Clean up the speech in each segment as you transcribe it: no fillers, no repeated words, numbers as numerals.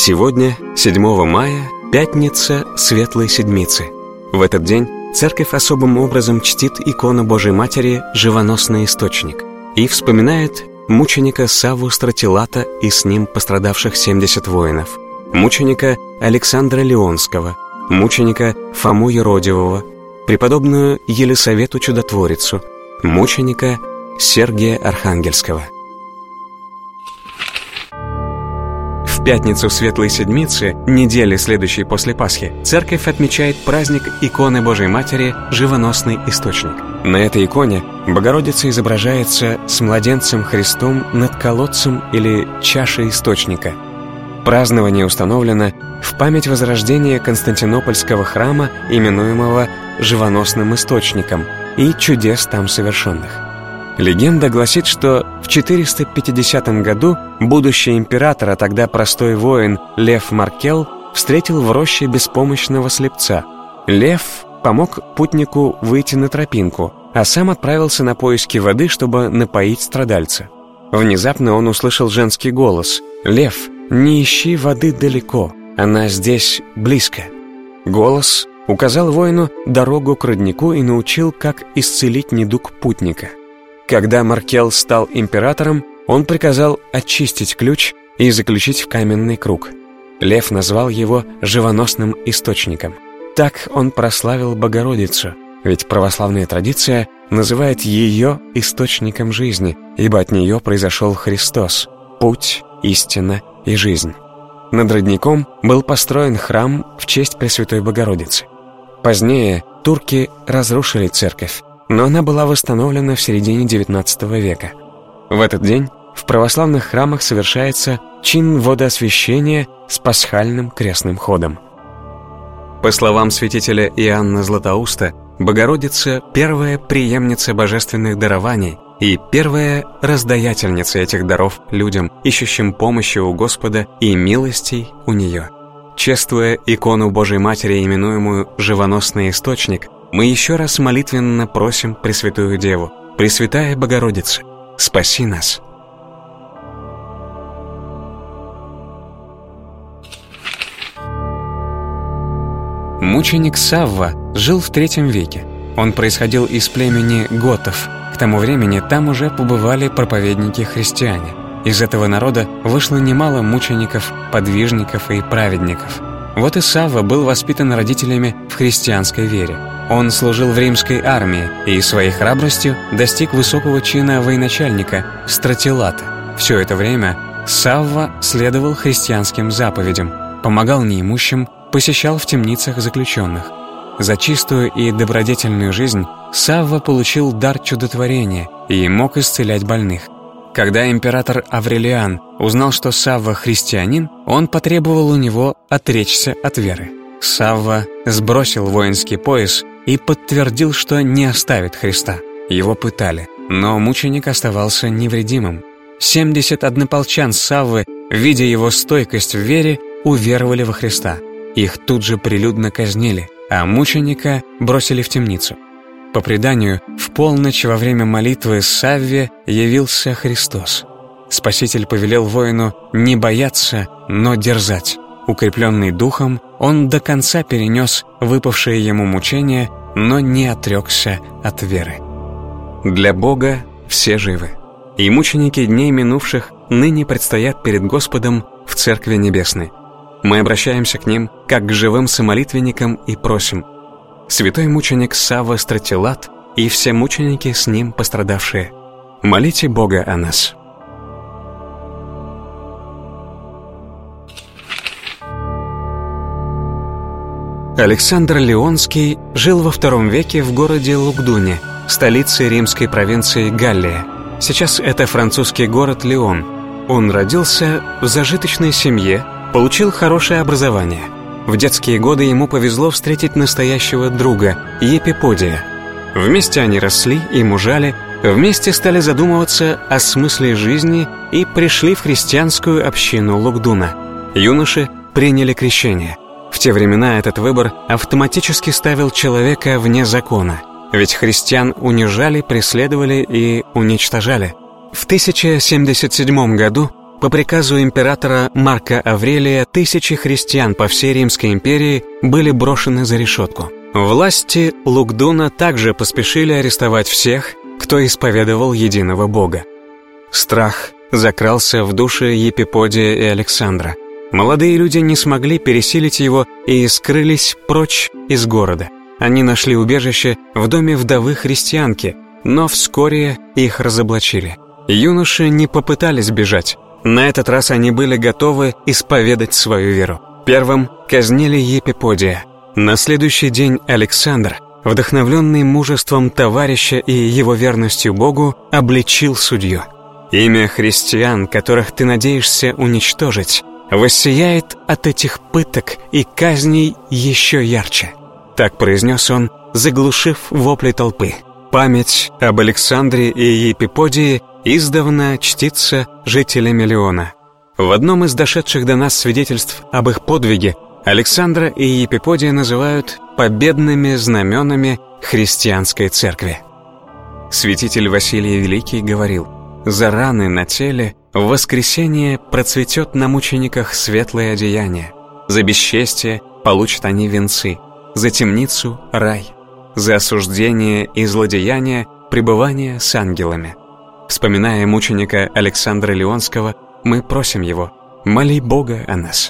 Сегодня, 7 мая, пятница Светлой Седмицы. В этот день церковь особым образом чтит икону Божией Матери «Живоносный источник» и вспоминает мученика Савву Стратилата и с ним пострадавших 70 воинов, мученика Александра Леонского, мученика Фому Еродивого, преподобную Елисавету Чудотворицу, мученика Сергия Архангельского. В пятницу Светлой Седмицы, недели следующей после Пасхи, церковь отмечает праздник иконы Божией Матери «Живоносный источник». На этой иконе Богородица изображается с младенцем Христом над колодцем или чашей источника. Празднование установлено в память возрождения Константинопольского храма, именуемого «Живоносным источником», и чудес там совершенных. Легенда гласит, что в 450 году будущий император, а тогда простой воин Лев Маркел, встретил в роще беспомощного слепца. Лев помог путнику выйти на тропинку, а сам отправился на поиски воды, чтобы напоить страдальца. Внезапно он услышал женский голос: «Лев, не ищи воды далеко, она здесь близко». Голос указал воину дорогу к роднику и научил, как исцелить недуг путника. Когда Маркел стал императором, он приказал очистить ключ и заключить в каменный круг. Лев назвал его «живоносным источником». Так он прославил Богородицу, ведь православная традиция называет ее источником жизни, ибо от нее произошел Христос, путь, истина и жизнь. Над родником был построен храм в честь Пресвятой Богородицы. Позднее турки разрушили церковь, но она была восстановлена в середине XIX века. В этот день в православных храмах совершается чин водоосвящения с пасхальным крестным ходом. По словам святителя Иоанна Златоуста, Богородица – первая преемница божественных дарований и первая раздаятельница этих даров людям, ищущим помощи у Господа и милостей у Нее. Чествуя икону Божией Матери, именуемую «Живоносный источник», мы еще раз молитвенно просим Пресвятую Деву: «Пресвятая Богородица, спаси нас». Мученик Савва жил в III веке. Он происходил из племени готов. К тому времени там уже побывали проповедники-христиане. Из этого народа вышло немало мучеников, подвижников и праведников. Вот и Савва был воспитан родителями в христианской вере. Он служил в римской армии и своей храбростью достиг высокого чина военачальника Стратилата. Все это время Савва следовал христианским заповедям, помогал неимущим, посещал в темницах заключенных. За чистую и добродетельную жизнь Савва получил дар чудотворения и мог исцелять больных. Когда император Аврелиан узнал, что Савва христианин, он потребовал у него отречься от веры. Савва сбросил воинский пояс и подтвердил, что не оставит Христа. Его пытали, но мученик оставался невредимым. 70 однополчан Саввы, видя его стойкость в вере, уверовали во Христа. Их тут же прилюдно казнили, а мученика бросили в темницу. По преданию, в полночь во время молитвы Савве явился Христос. Спаситель повелел воину не бояться, но дерзать. Укрепленный духом, он до конца перенес выпавшие ему мучения, но не отрекся от веры. Для Бога все живы, и мученики дней минувших ныне предстоят перед Господом в Церкви Небесной. Мы обращаемся к ним, как к живым самолитвенникам, и просим: «Святой мученик Савва Стратилат и все мученики с ним пострадавшие, молите Бога о нас». Александр Леонский жил во II веке в городе Лугдуне, столице римской провинции Галлия. Сейчас это французский город Лион. Он родился в зажиточной семье, получил хорошее образование. В детские годы ему повезло встретить настоящего друга, Епиподия. Вместе они росли и мужали, вместе стали задумываться о смысле жизни и пришли в христианскую общину Лугдуна. Юноши приняли крещение. В те времена этот выбор автоматически ставил человека вне закона, ведь христиан унижали, преследовали и уничтожали. В 1077 году по приказу императора Марка Аврелия тысячи христиан по всей Римской империи были брошены за решетку. Власти Лукдуна также поспешили арестовать всех, кто исповедовал единого Бога. Страх закрался в души Епиподия и Александра. Молодые люди не смогли пересилить его и скрылись прочь из города. Они нашли убежище в доме вдовы христианки, но вскоре их разоблачили. Юноши не попытались бежать. На этот раз они были готовы исповедать свою веру. Первым казнили Епиподия. На следующий день Александр, вдохновленный мужеством товарища и его верностью Богу, обличил судью. «Имя христиан, которых ты надеешься уничтожить, воссияет от этих пыток и казней еще ярче». Так произнес он, заглушив вопли толпы. Память об Александре и Епиподии издавна чтится жителями Леона. В одном из дошедших до нас свидетельств об их подвиге Александра и Епиподия называют победными знаменами христианской церкви. Святитель Василий Великий говорил: «За раны на теле в воскресенье процветет на мучениках светлое одеяние, за бесчестие получат они венцы, за темницу — рай, за осуждение и злодеяние — пребывание с ангелами». Вспоминая мученика Александра Леонского, мы просим его: «Моли Бога о нас».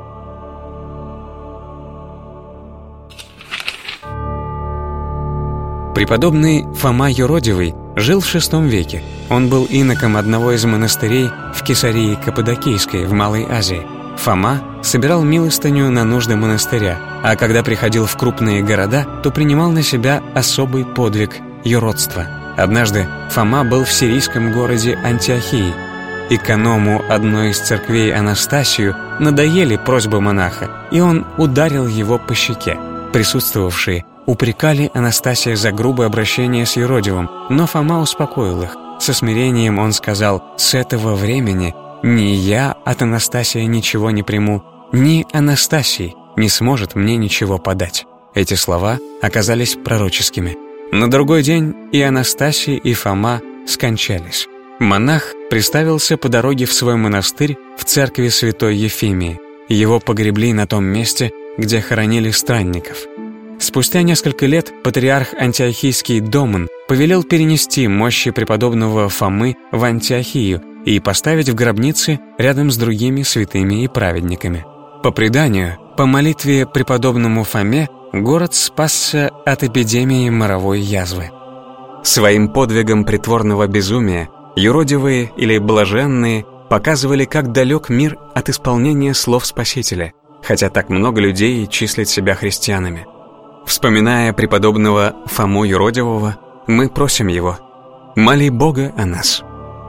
Преподобный Фома Юродивый жил в VI веке. Он был иноком одного из монастырей в Кесарии Каппадокийской в Малой Азии. Фома собирал милостыню на нужды монастыря, а когда приходил в крупные города, то принимал на себя особый подвиг – юродство. Однажды Фома был в сирийском городе Антиохии. Эконому одной из церквей Анастасию надоели просьбы монаха, и он ударил его по щеке. Присутствовавшие упрекали Анастасия за грубое обращение с юродивым, но Фома успокоил их. Со смирением он сказал: «С этого времени ни я от Анастасия ничего не приму, ни Анастасий не сможет мне ничего подать». Эти слова оказались пророческими. На другой день и Анастасий, и Фома скончались. Монах приставился по дороге в свой монастырь в церкви святой Ефимии. Его погребли на том месте, где хоронили странников. Спустя несколько лет патриарх антиохийский Домон повелел перенести мощи преподобного Фомы в Антиохию и поставить в гробнице рядом с другими святыми и праведниками. По преданию, по молитве преподобному Фоме город спасся от эпидемии моровой язвы. Своим подвигом притворного безумия юродивые или блаженные показывали, как далек мир от исполнения слов Спасителя, хотя так много людей числят себя христианами. Вспоминая преподобного Фому Юродивого, мы просим его: «Моли Бога о нас».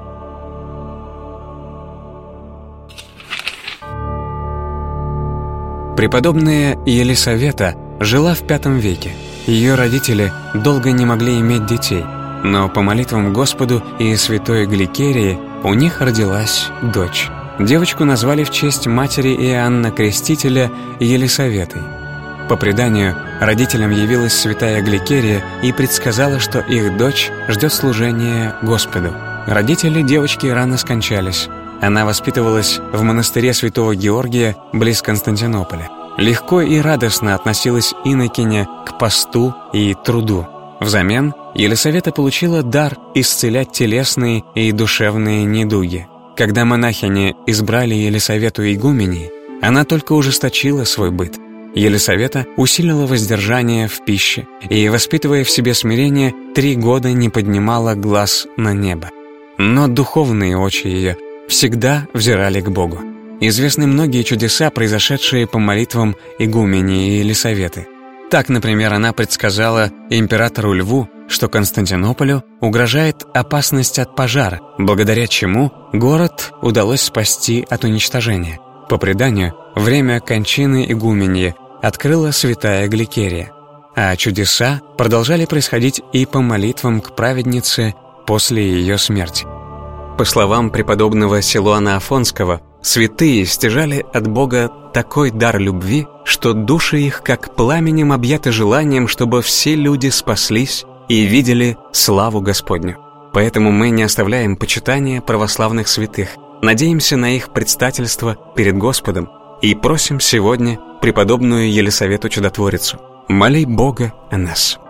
Преподобная Елисавета жила в V веке. Ее родители долго не могли иметь детей, но по молитвам Господу и святой Гликерии у них родилась дочь. Девочку назвали в честь матери Иоанна Крестителя Елисаветой. По преданию, родителям явилась святая Гликерия и предсказала, что их дочь ждет служения Господу. Родители девочки рано скончались. Она воспитывалась в монастыре святого Георгия близ Константинополя. Легко и радостно относилась инокиня к посту и труду. Взамен Елисавета получила дар исцелять телесные и душевные недуги. Когда монахини избрали Елисавету игуменей, она только ужесточила свой быт. Елисавета усилила воздержание в пище и, воспитывая в себе смирение, 3 года не поднимала глаз на небо. Но духовные очи ее всегда взирали к Богу. Известны многие чудеса, произошедшие по молитвам игумении Елисаветы. Так, например, она предсказала императору Льву, что Константинополю угрожает опасность от пожара, благодаря чему город удалось спасти от уничтожения. По преданию, время кончины игуменьи открыла святая Гликерия, а чудеса продолжали происходить и по молитвам к праведнице после ее смерти. По словам преподобного Силуана Афонского, святые стяжали от Бога такой дар любви, что души их как пламенем объяты желанием, чтобы все люди спаслись и видели славу Господню. Поэтому мы не оставляем почитания православных святых, надеемся на их предстательство перед Господом и просим сегодня преподобную Елисавету Чудотворицу: моли Бога о нас.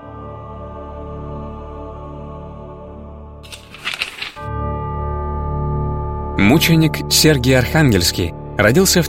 Мученик Сергий Архангельский родился в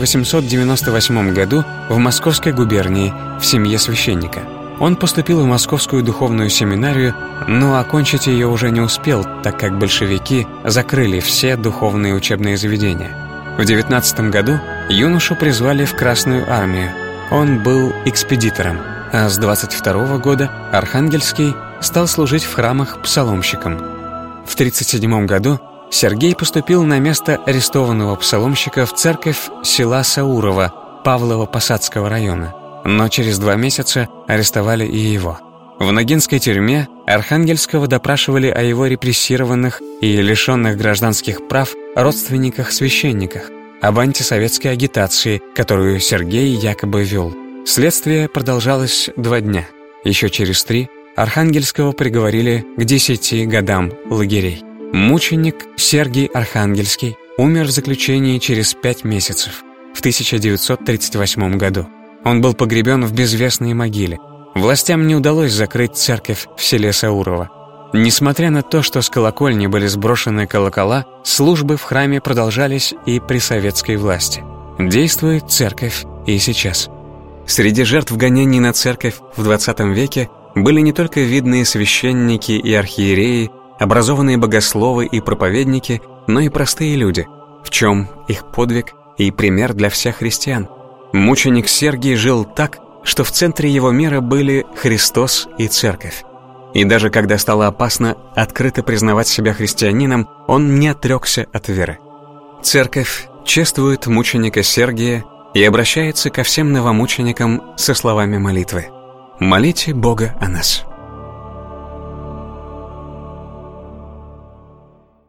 1898 году в Московской губернии в семье священника. Он поступил в Московскую духовную семинарию, но окончить ее уже не успел, так как большевики закрыли все духовные учебные заведения. В 19 году юношу призвали в Красную армию. Он был экспедитором, а с 22 года Архангельский стал служить в храмах псаломщиком. В 1937 году Сергей поступил на место арестованного псаломщика в церковь села Саурова Павлово-Посадского района, но через 2 месяца арестовали и его. В Ногинской тюрьме Архангельского допрашивали о его репрессированных и лишенных гражданских прав родственниках-священниках, об антисоветской агитации, которую Сергей якобы вел. Следствие продолжалось 2 дня. Еще через 3 Архангельского приговорили к 10 годам лагерей. Мученик Сергий Архангельский умер в заключении через 5 месяцев, в 1938 году. Он был погребен в безвестной могиле. Властям не удалось закрыть церковь в селе Саурово. Несмотря на то, что с колокольни были сброшены колокола, службы в храме продолжались и при советской власти. Действует церковь и сейчас. Среди жертв гонений на церковь в 20 веке были не только видные священники и архиереи, образованные богословы и проповедники, но и простые люди, в чем их подвиг и пример для всех христиан. Мученик Сергий жил так, что в центре его мира были Христос и Церковь. И даже когда стало опасно открыто признавать себя христианином, он не отрекся от веры. Церковь чествует мученика Сергия и обращается ко всем новомученикам со словами молитвы: «Молите Бога о нас».